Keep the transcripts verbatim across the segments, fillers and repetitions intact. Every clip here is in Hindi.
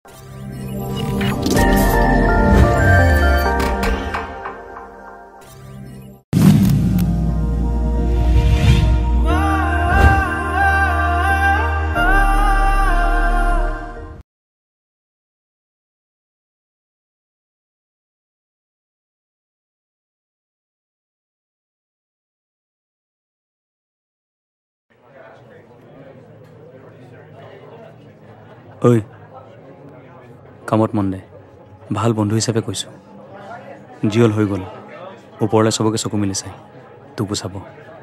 ঐ কামত মন দে, ভাল বন্ধু হিচাপে কৈছোঁ। যি হ'ল হৈ গ'ল, ওপৰলৈ চবকে চকু মিলি চাই তোকো চাব।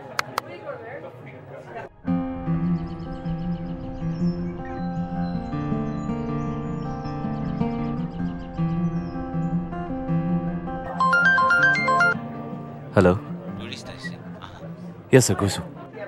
हेलो यस सर কৈছোঁ।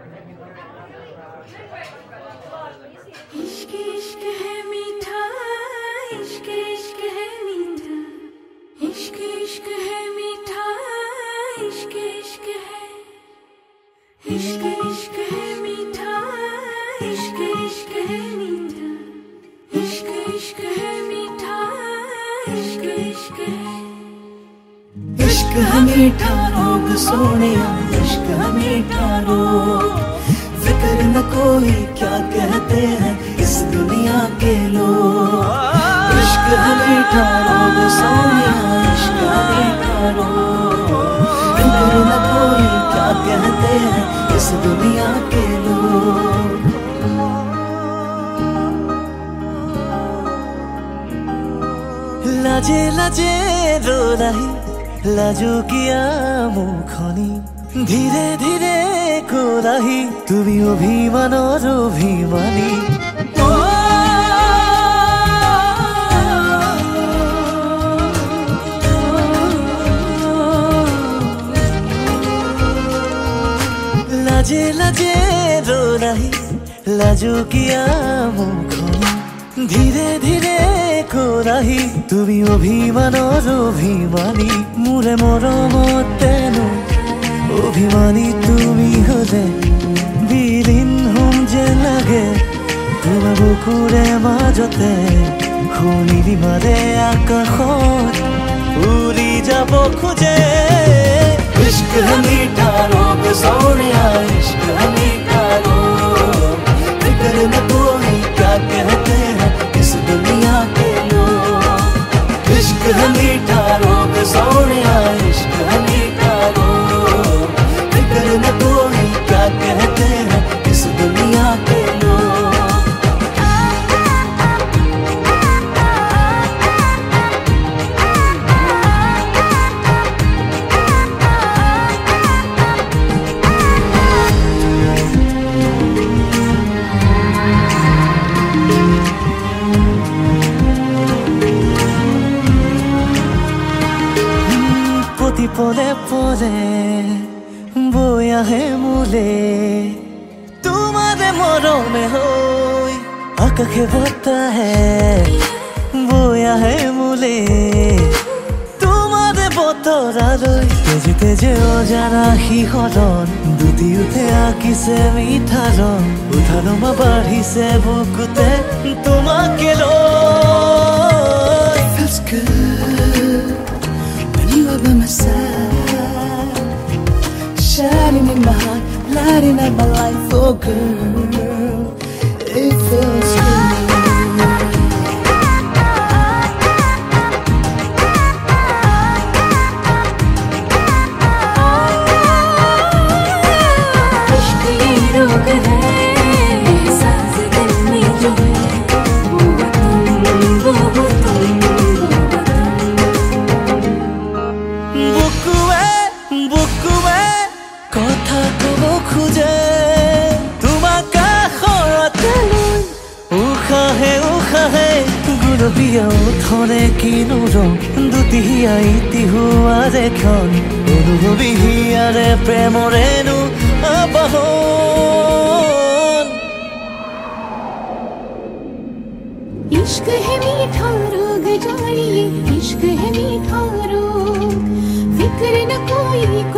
इश्क है मीठा रोग सोनिया, इश्क है मीठा रोग। फिक्र न कोई क्या कहते हैं इस दुनिया के लोग। इश्क है मीठा रोग सोनिया, इश्क है मीठा रोग। फिक्र न कोई क्या कहते हैं इस दुनिया के लोग। लाजे लाजे रो रही लाजो किया मुखनी, धीरे धीरे कोराही তুমি অভিমানৰ অভিমানী। লাজে লাজে रो रही লাজো কিয়া মুখনি, ধীরে ধীরে কোৰাহি তুমি অভিমানৰ অভিমানী। মোৰে মৰমত তেনো অভিমানী তুমি হলে বিলীন হম যে লাগে। তোমাৰ বুকুৰে মাজতে শুনিবি মাৰে আকাশত উৰি যাব খোজে। इश्क है मीठा रोग सोनिया, इश्क है मीठा रोग। फिक्र न कोई क्या कहते हैं इस दुनिया के लोग। इश्क है मीठा रोग सोनिया, इश्क है मीठा रोग। फिक्र न कोई क्या कहते हैं इस दुनिया के लोग। পদে পদে বৈ আহে মোলে তোমাৰে মৰমে হৈ আকাশে বতাহে বৈ আহে মোলে তোমাৰে বতৰালৈ। তেজে তেজে অজানা শিহৰণ দুটি উঠে আঁকিছে মিঠা ৰং। উঠা নমা বাঢ়িছে বুকুতে তোমাকে লৈ। Feels good when you are by my side, shining in my heart, lighting up my life, oh girl, it feels good. इश्क ये रोग है, एहसास दिल में जो है, वो तुम, वो तुम। বুকুৱে বুকুৱে কথা ক'ব খোজে তোমাক কাষৰতে লৈ। উশাহে উশাহে গুলপীয়া ওঠৰে কিনো ৰং, দুটি হিয়াই তিহুৱাৰে ক্ষণ। অনুভৱী হিয়াৰে প্ৰেমৰেনো আবাহন। इश्क है मीठा रोग जानिए, इश्क है मीठा रोग। फिक्र न कोई